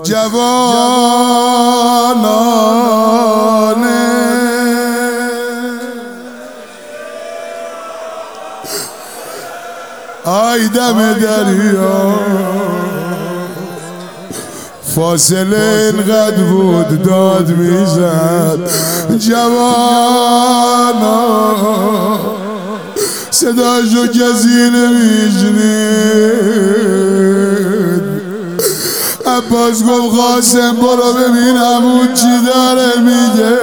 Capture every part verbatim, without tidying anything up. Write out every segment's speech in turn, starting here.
جوانانه آی دم دریا فاصله اینقدر بود داد میزد جوانا صداشو کسی نمیشنید. عباس گفت قاسم برو ببینم اون چی داره میگه.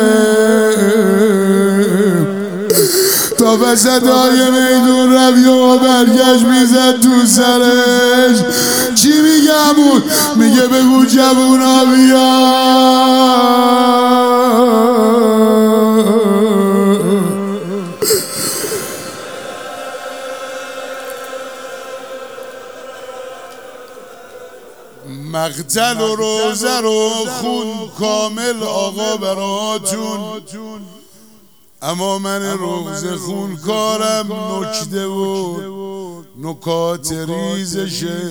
تا به صدای میدون روی و برگشت میزد تو سرش. چی میگم بود؟ میگه بگو جوونا بیا مقتل و روزه رو خون کامل آقا براتون، اما من روزه خون کارم نکته و نکات ریزشه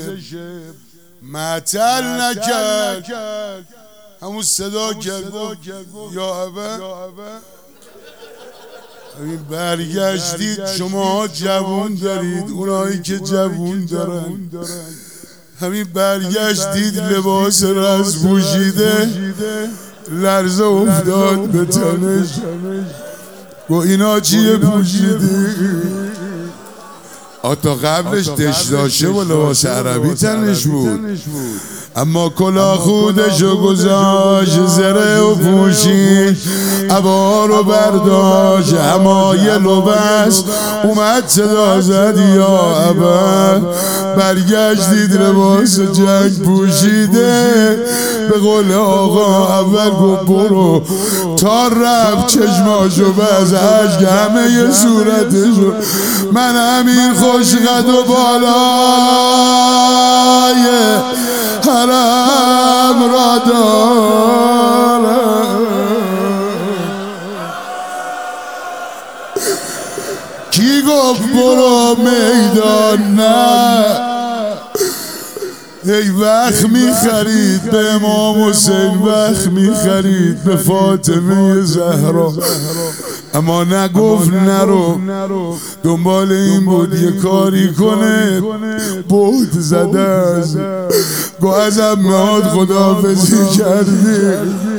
معطل نکرد. همون صدا کرد یا ابا این برگشتید شما جوون دارید اونایی که جوون دارن. همین برگشتید لباس رز پوشیده لرزه افتاد به تنش. گو اینا چیه پوشیدی؟ آتا قبلش دشداشه و لباس عربی تنش بود، اما کلا خودشو گذاشت زره و پوشید عبا رو برداشت همایل و بس اومد صدا زد یا عبا. برگشتید لباس جنگ پوشیده به قول آقا اول گفت برو تا رفت چشماشو بز عشق همه صورتشو. من همین خوش قد و بالای حرم را دارم. کی گفت برو میدان؟ نه ای وقت میخرید به امام حسین، وقت میخرید به فاطمه زهرا، اما نگفت نرو. دنبال این بود یه کاری کنه بود زده از گو ازم میاد خداحافظی کردی.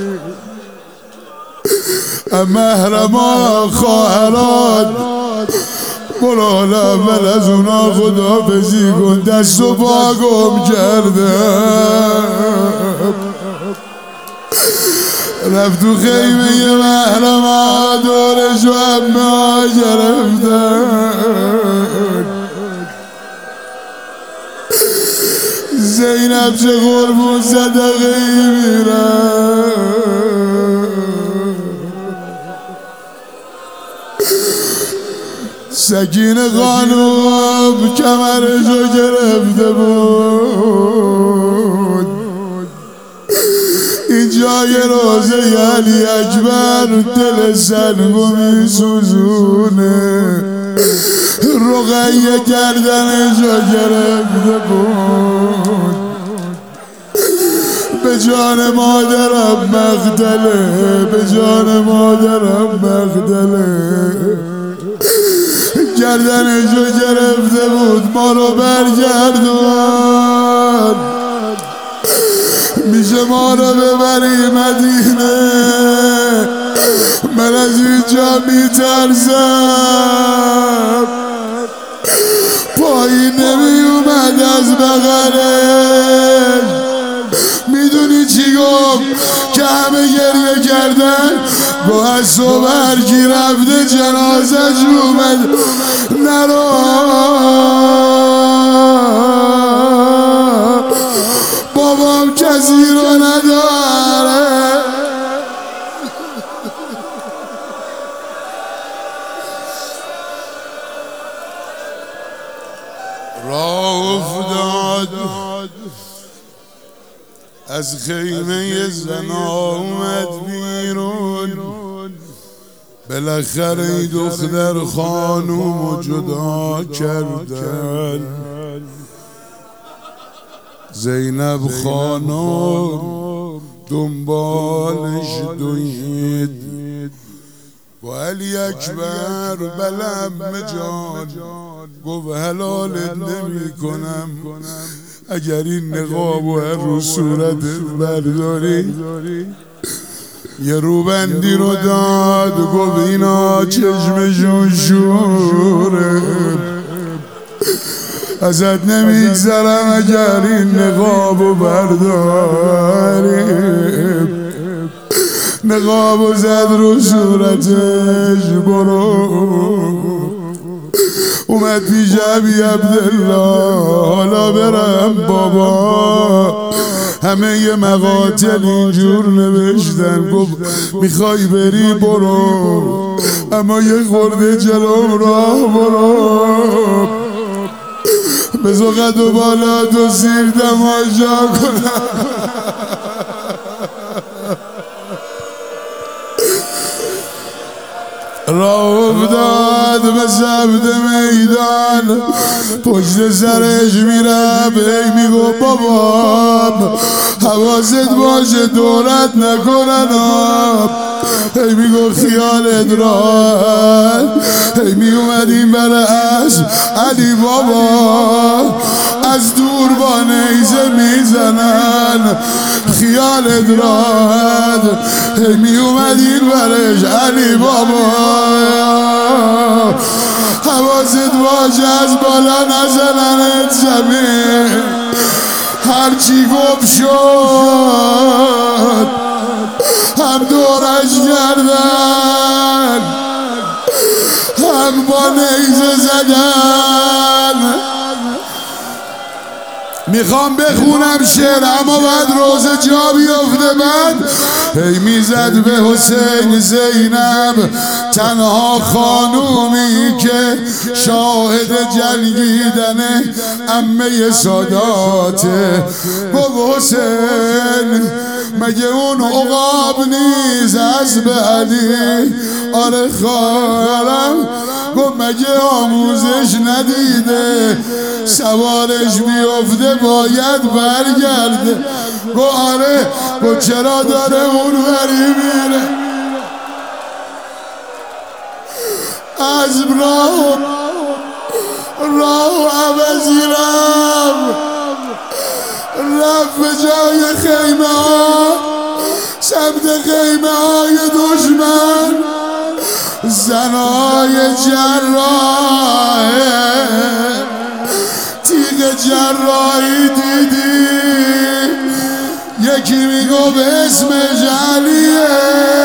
محرما خواهران برو اول از اونا خداحافظی کن، دست و پا گم کردم. رفت تو خیمه محرما دورشو همه گرفتن. زینب چه قربون صدقه ای میرن. سکینه خانوم کمرشو گرفته بود. این جای روزه علی اکبر دل سلبو می سوزونه. رقیه گردنشو گرفته بود. به جان مادرم مقتله، به جان مادرم مقتله. گردنشو گرفته بود ما رو برگردون. میشه ما رو ببری مدینه؟ من از اینجا میترسم. پایین نمی اومد از بغلش. میدونی چی گفت که همه گریه کردن؟ با از صبرکی رفته جنازش اومد. نرو بابام کسی رو نداره. راه افتاد از خیمه زنا اومد بیرون. بالاخره ای دختر خانومو جدا کردن. زینب خانم دنبالش دوید با علی اکبر بلم جان گفت حلالت نمی کنم اگر این نقاب و رو صورتت برداری. یه روبندی رو داد و گفت اینا چشمشون شوره ازت نمیگذرم اگر این نقاب و برداری. نقاب و زد رو صورتش برو اومد پیش ابی عبدالله حالا برم بابا. همه یه مقاتل اینجور نوشتن گفت میخوای بری برو اما یه خورده جلو راه برو بزو قد و بالا تو زیر دماجا کنم. راه افتاد به سمت میدان پشت سرش میرم ای میگو بابام حواست باشه دورت نکنن ای میگو خیالت راحت ای میومدیم برش علی بابا از دور با نیزه میزنن خیالت راحت ای میومدیم برش علی بابا حواست باشه از بالا نزننت زمین هرچی گفت شد هم دورش کردن هم با نیزه زدن. میخوام بخونم شعر اما بعد روزه جا بیفته بعد هی میزد به حسین زینب تنها خانومی که شاهد جنگیدن عمه ساداته. گفت حسین مگه اون عقاب نیز از به علی آره خواهرم گفت مگه آموزش ندیده سوارش بیفته باید برگرده. گفت آره گفت چرا داره اون وری میره از راه راه عوضی رفت رفت به جای خیمه ها سمت خیمه های دشمن زنهای جراح تیغ جراحی دیدی یکی میگو به اسم جلیه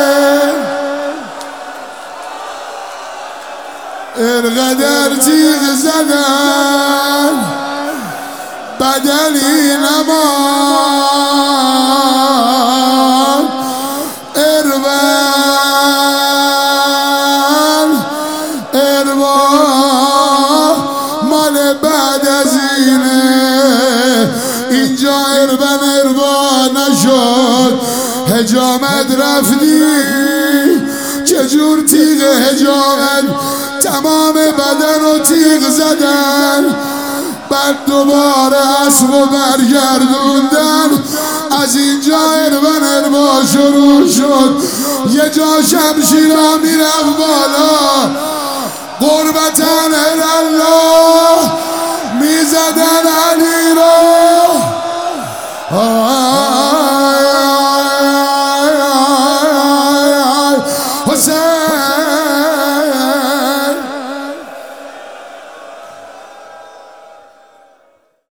انقدر تیغ زدن بدلی نمان اربن اربن مال بعد از اینه اینجا اربن اربن نشد حجامت رفتی چجور تیغ حجامت تمام بدن رو تیغ زدن بعد دوباره اسب و برگردوندن از اینجا اربن اربا شروع شد یه جا شمشیرها میرفت بالا قربتن الله میزدن علی را